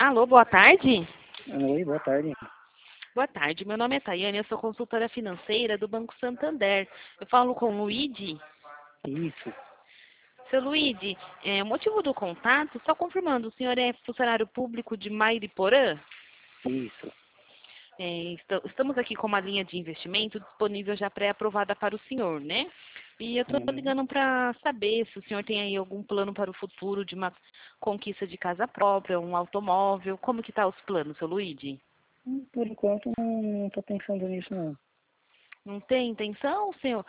Alô, boa tarde? Oi, boa tarde. Boa tarde, meu nome é Tayane, eu sou consultora financeira do Banco Santander. Eu falo com o Luigi. Isso, Seu Luigi, o motivo do contato, só confirmando, o senhor é funcionário público de Mairiporã? isso. Estamos aqui com uma linha de investimento disponível já pré-aprovada para o senhor, né? E eu estou Uhum. ligando para saber se o senhor tem aí algum plano para o futuro de uma conquista de casa própria, um automóvel. Como que tá os planos, seu Luigi? Por enquanto não tô pensando nisso não. Não tem intenção, senhor?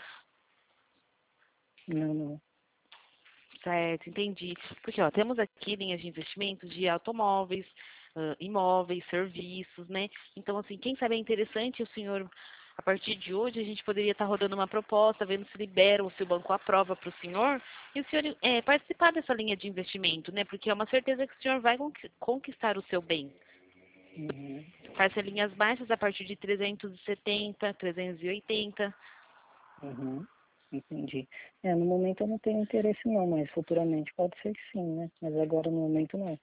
Não. Certo, entendi. Porque, ó, temos aqui linhas de investimentos de automóveis, imóveis, serviços, né? Então, assim, quem sabe é interessante o senhor, a partir de hoje, a gente poderia estar rodando uma proposta, vendo se libera ou se o banco aprova para o senhor, e o senhor participar dessa linha de investimento, né? Porque é uma certeza que o senhor vai conquistar o seu bem. Uhum. Parcelinhas baixas a partir de 370, 380. Uhum. Entendi. No momento eu não tenho interesse não, mas futuramente pode ser que sim, né? Mas agora no momento não.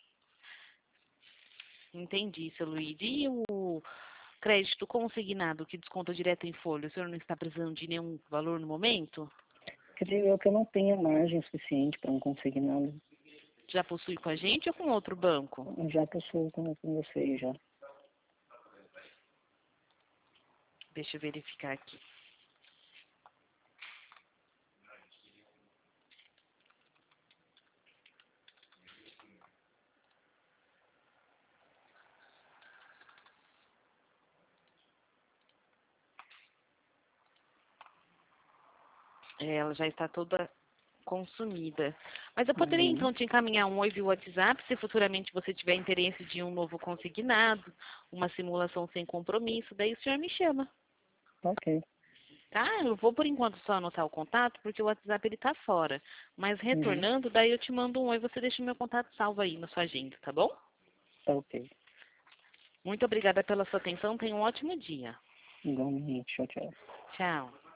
Entendi, seu Luiz. E o crédito consignado que desconta direto em folha, o senhor não está precisando de nenhum valor no momento? Creio eu que eu não tenho margem suficiente para um consignado. Já possui com a gente ou com outro banco? Eu já possuo com vocês já. Deixa eu verificar aqui. Ela já está toda consumida. Mas eu poderia Uhum. então te encaminhar um oi via WhatsApp, se futuramente você tiver interesse de um novo consignado, uma simulação sem compromisso, daí o senhor me chama. Ok. Tá? Eu vou por enquanto só anotar o contato, porque o WhatsApp ele tá fora. Mas Uhum. retornando, daí eu te mando um oi, você deixa o meu contato salvo aí na sua agenda, tá bom? Tá ok. Muito obrigada pela sua atenção, tenha um ótimo dia. Igualmente. Tchau, tchau. Tchau.